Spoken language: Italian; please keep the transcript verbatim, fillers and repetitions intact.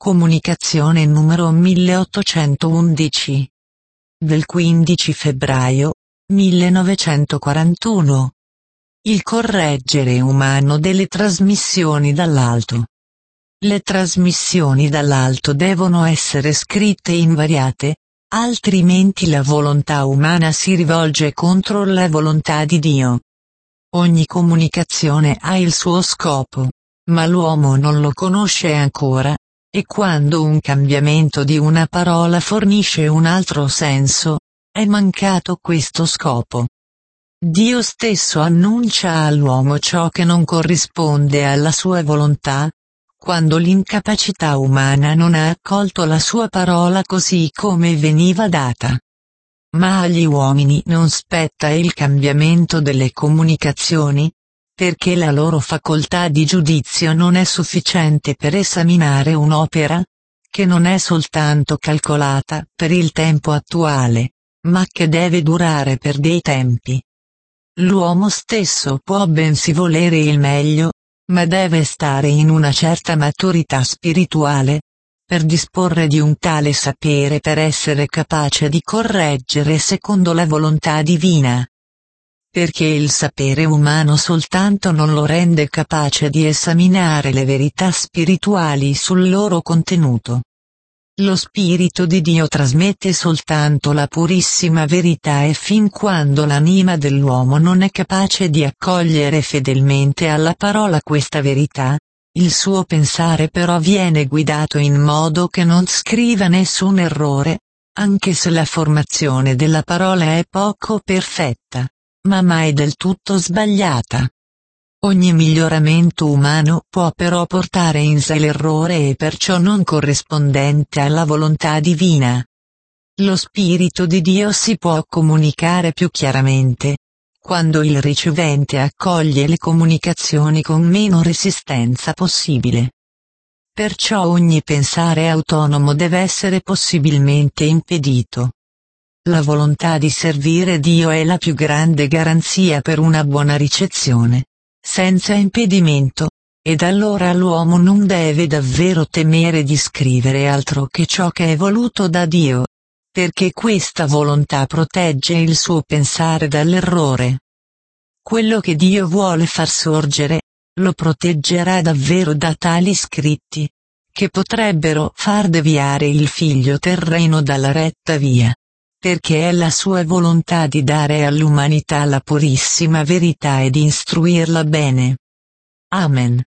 Comunicazione numero milleottocentoundici. Del quindici febbraio millenovecentoquarantuno. Il correggere umano delle trasmissioni dall'alto. Le trasmissioni dall'alto devono essere scritte invariate, altrimenti la volontà umana si rivolge contro la volontà di Dio. Ogni comunicazione ha il suo scopo, ma l'uomo non lo conosce ancora, e quando un cambiamento di una parola fornisce un altro senso, è mancato questo scopo. Dio stesso annuncia all'uomo ciò che non corrisponde alla sua volontà, quando l'incapacità umana non ha accolto la sua parola così come veniva data. Ma agli uomini non spetta il cambiamento delle comunicazioni, perché la loro facoltà di giudizio non è sufficiente per esaminare un'opera, che non è soltanto calcolata per il tempo attuale, ma che deve durare per dei tempi. L'uomo stesso può bensì volere il meglio, ma deve stare in una certa maturità spirituale, per disporre di un tale sapere per essere capace di correggere secondo la volontà divina. Perché il sapere umano soltanto non lo rende capace di esaminare le verità spirituali sul loro contenuto. Lo Spirito di Dio trasmette soltanto la purissima verità e fin quando l'anima dell'uomo non è capace di accogliere fedelmente alla parola questa verità, il suo pensare però viene guidato in modo che non scriva nessun errore, anche se la formazione della parola è poco perfetta, ma mai del tutto sbagliata. Ogni miglioramento umano può però portare in sé l'errore e perciò non corrispondente alla volontà divina. Lo Spirito di Dio si può comunicare più chiaramente, quando il ricevente accoglie le comunicazioni con meno resistenza possibile. Perciò ogni pensare autonomo deve essere possibilmente impedito. La volontà di servire Dio è la più grande garanzia per una buona ricezione, senza impedimento, ed allora l'uomo non deve davvero temere di scrivere altro che ciò che è voluto da Dio, perché questa volontà protegge il suo pensare dall'errore. Quello che Dio vuole far sorgere, lo proteggerà davvero da tali scritti, che potrebbero far deviare il figlio terreno dalla retta via, perché è la sua volontà di dare all'umanità la purissima verità e di istruirla bene. Amen.